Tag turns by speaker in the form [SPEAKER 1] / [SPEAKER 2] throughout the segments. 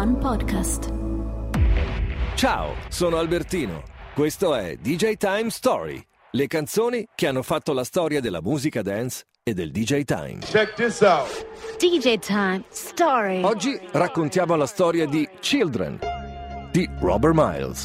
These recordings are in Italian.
[SPEAKER 1] One Podcast.
[SPEAKER 2] Ciao, sono Albertino. Questo è DJ Time Story, le canzoni che hanno fatto la storia della musica dance e del DJ Time.
[SPEAKER 3] Check this out.
[SPEAKER 1] DJ Time Story.
[SPEAKER 2] Oggi raccontiamo la storia di Children, di Robert Miles.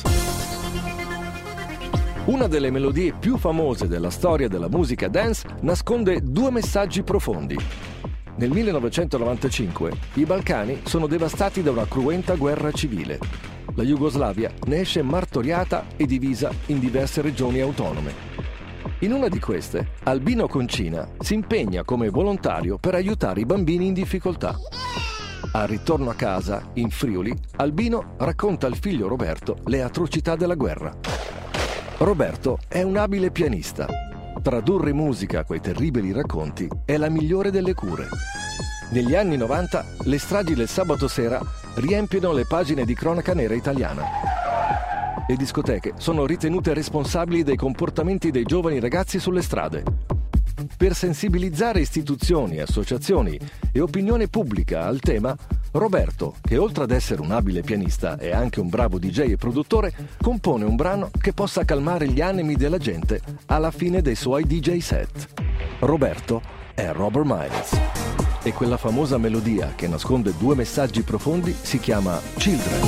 [SPEAKER 2] Una delle melodie più famose della storia della musica dance nasconde due messaggi profondi. Nel 1995 i Balcani sono devastati da una cruenta guerra civile. La Jugoslavia ne esce martoriata e divisa in diverse regioni autonome. In una di queste, Albino Concina si impegna come volontario per aiutare i bambini in difficoltà. Al ritorno a casa, in Friuli, Albino racconta al figlio Roberto le atrocità della guerra. Roberto è un abile pianista. Tradurre in musica quei terribili racconti è la migliore delle cure. Negli anni 90 le stragi del sabato sera riempiono le pagine di cronaca nera italiana. Le discoteche sono ritenute responsabili dei comportamenti dei giovani ragazzi sulle strade. Per sensibilizzare istituzioni, associazioni e opinione pubblica al tema, Roberto, che oltre ad essere un abile pianista è anche un bravo DJ e produttore, compone un brano che possa calmare gli animi della gente alla fine dei suoi DJ set. Roberto è Robert Miles e quella famosa melodia che nasconde due messaggi profondi si chiama Children.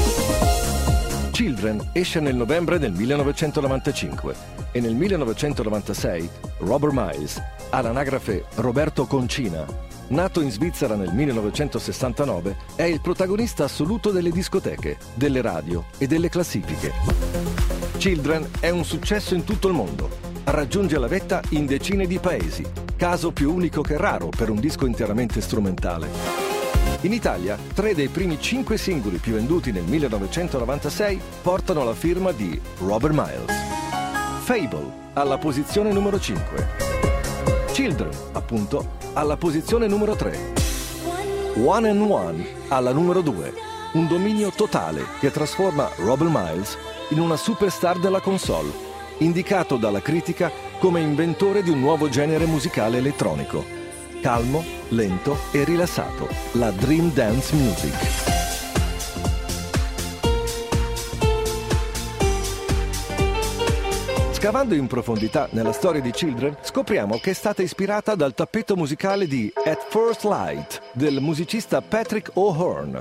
[SPEAKER 2] Children esce nel novembre del 1995 e nel 1996 Robert Miles, all'anagrafe Roberto Concina, nato in Svizzera nel 1969, è il protagonista assoluto delle discoteche, delle radio e delle classifiche. Children è un successo in tutto il mondo. Raggiunge la vetta in decine di paesi, caso più unico che raro per un disco interamente strumentale. In Italia, 3 dei primi 5 singoli più venduti nel 1996 portano la firma di Robert Miles. Fable, alla posizione numero 5. Children, appunto, alla posizione numero 3. One and One, alla numero 2. Un dominio totale che trasforma Robert Miles in una superstar della console, indicato dalla critica come inventore di un nuovo genere musicale elettronico. Calmo, lento e rilassato. La Dream Dance Music. Scavando in profondità nella storia di Children, scopriamo che è stata ispirata dal tappeto musicale di At First Light del musicista Patrick O'Hearn.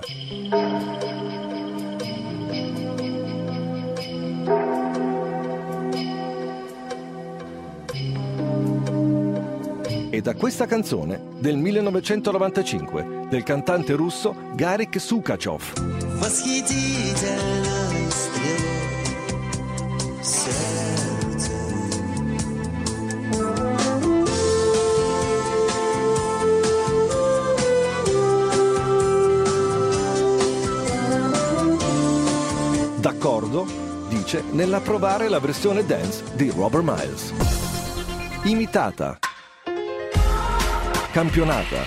[SPEAKER 2] E da questa canzone del 1995 del cantante russo Garrik Sukachov. D'accordo, dice, nell'approvare la versione dance di Robert Miles. Imitata, campionata,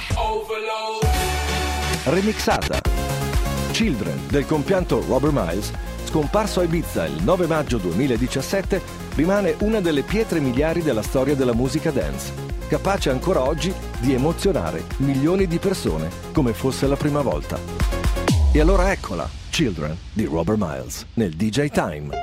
[SPEAKER 2] remixata. Children del compianto Robert Miles, scomparso a Ibiza il 9 maggio 2017, rimane una delle pietre miliari della storia della musica dance, capace ancora oggi di emozionare milioni di persone come fosse la prima volta. E allora eccola, Children di Robert Miles nel DJ Time.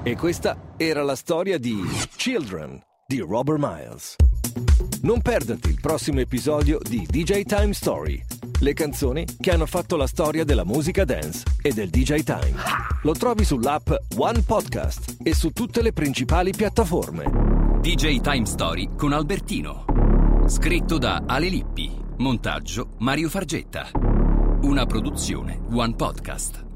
[SPEAKER 2] E questa era la storia di Children di Robert Miles. Non perderti il prossimo episodio di DJ Time Story, le canzoni che hanno fatto la storia della musica dance e del DJ Time. Lo trovi sull'app One Podcast e su tutte le principali piattaforme.
[SPEAKER 3] DJ Time Story con Albertino. Scritto da Ale Lippi. Montaggio Mario Fargetta. Una produzione One Podcast.